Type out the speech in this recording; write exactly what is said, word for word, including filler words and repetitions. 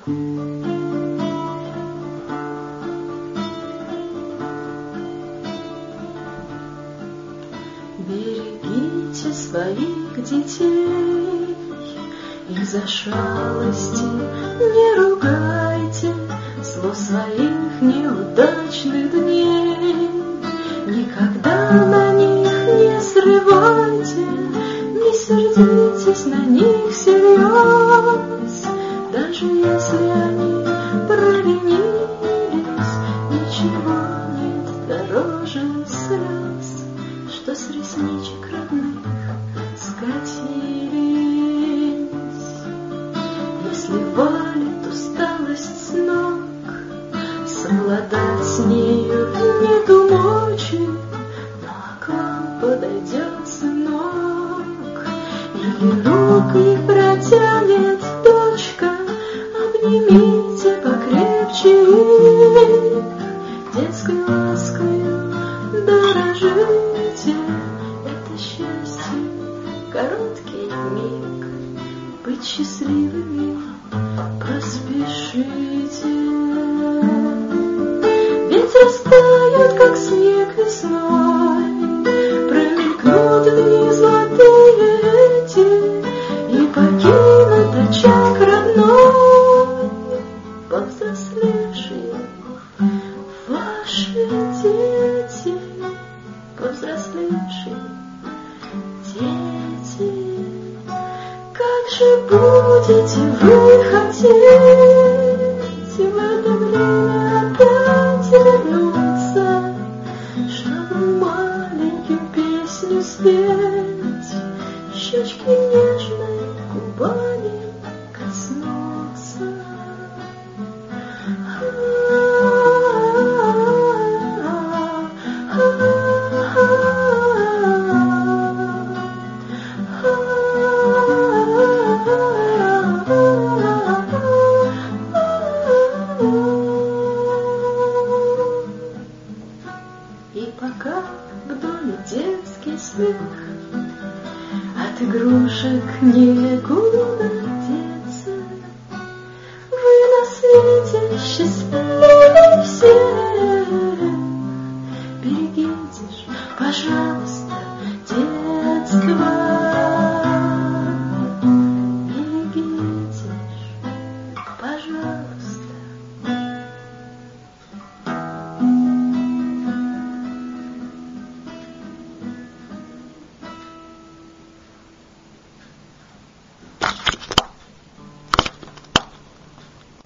Берегите своих детей и за шалости не ругайте слов своих неудачных дней. Никогда на них не срывайте, не сердитесь на них всерьез. Даже если они провинились, ничего нет дороже слез, что с ресничек родных скатились. Если валит усталость с ног, совладать с нею нету мочи, но к вам подойдет сынок, или руки протянет дочка, обнимите покрепче их, детской ласкою дорожите. Это счастье, короткий миг, быть счастливыми поспешите. Ведь растают, как снег весной, промелькнут дни золотые эти, и покинут очаг родной повзрослевшие ваши дети, повзрослевшие дети. Как же будете вы хотеть в это время опять вернуться, чтобы маленькую песню спеть, щечки нежной губами коснуться. И пока в доме детский смех, от игрушек некуда деться, вы на свете счастливы.